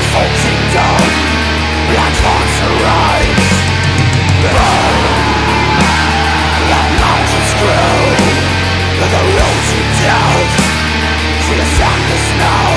Floating down, blood haunts her eyes. The mountains grow, the road to doubt. She has sunk the snow.